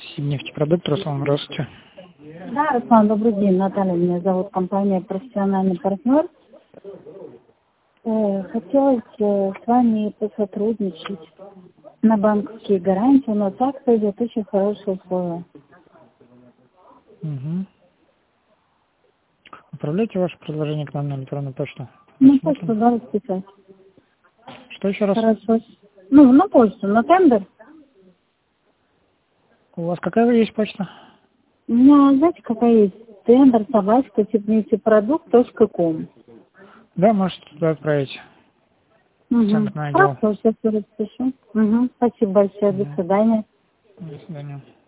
Сибнефтепродукт, Руслан, здравствуйте. Да, Руслан, добрый день. Наталья меня зовут, компания «Профессиональный партнер». Хотелось с вами посотрудничать на банковские гарантии. У нас акция идет, очень хорошие условия. Угу. Отправляйте ваше предложение к нам на электронную почту. На почту, да, расписать. Что еще раз? Хорошо. Ну, на почту, на тендер. У вас какая есть почта? У меня, знаете, какая есть? Тендер, собачка, сибнефтепродукт.ком. Да, можете туда отправить. Угу. Центр на отдел. Хорошо, сейчас я распишу. Угу. Спасибо большое, до свидания. До свидания.